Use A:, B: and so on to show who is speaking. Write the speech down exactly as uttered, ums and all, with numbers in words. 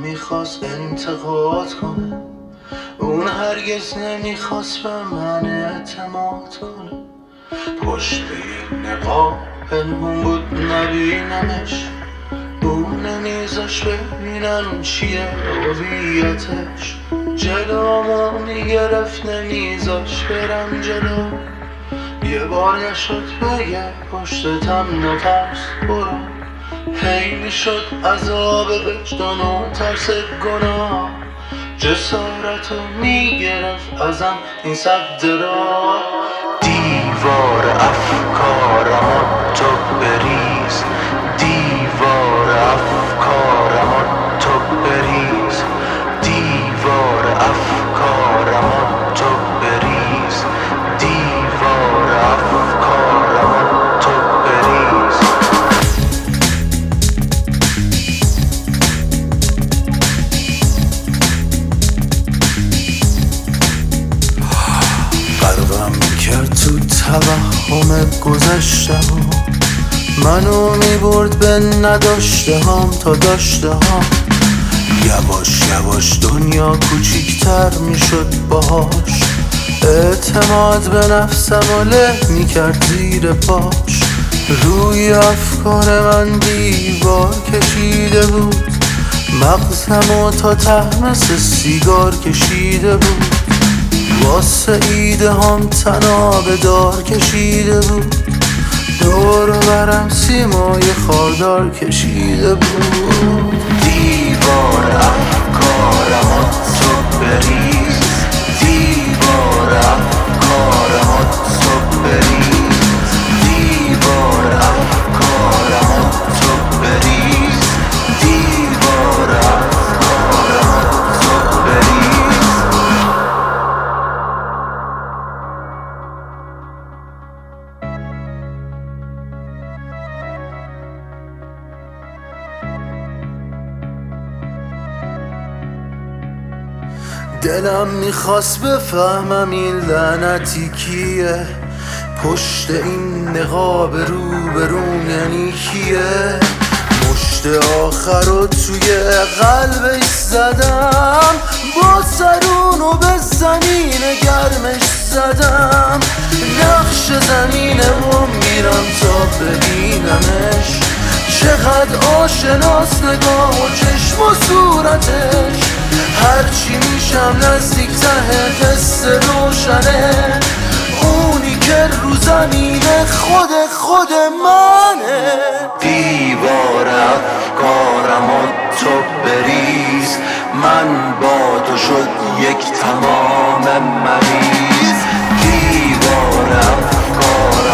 A: نمیخواست انتقاد کنه، اون هرگز نمیخواست به من اعتماد کنه. پشت این نقاب پنهون بود نبینمش، اون نمیذاش ببینم چیه هویتش. جلومو میگرفت نمیذاش برم جلو، یه بار نشد بگه پشتتم نترس برو. هی میشد عذاب وجدان و ترس گناه، جسارتو میگرفت ازم این سد راه. دیوار افکارم تو بریز، دیوار افکارم تو بریز، دیوار افکارم تو بریز، دیوار افکارم تو بریز. غرقم کرد تو توهم گذشته ها، منو میبرد به نداشته هم تا داشته هم. یواش یواش دنیا کوچیکتر میشد باهاش، اعتماد به نفسم و له میکرد زیر پاش. روی افکار من دیوار کشیده بود، مغزمو تا ته مثل سیگار کشیده بود. واسه ایده هم تناب دار کشیده بود، دور برم سیمای خاردار کشیده بود. دیوار افکارم تو بریز، دیوار افکارم تو بریز، دیوار افکارم تو بریز، دیوار افکارم تو بریز. دلم میخواست بفهمم این لعنتی کیه، پشت این نقاب رو به روم یعنی کیه. مشت آخر رو توی قلبش زدم، با سرونو به زمین گرمش زدم. نقش زمینه و میرم تا ببینمش، چقدر آشناس نگاه و چشم و صورتش. هرچی میشم نزدیک ته قصه روشنه، اونی که رو زمین خود خود منه. دیوار افکارم و تو بریز، من با تو شد یک تمام مریض. دیوار افکارم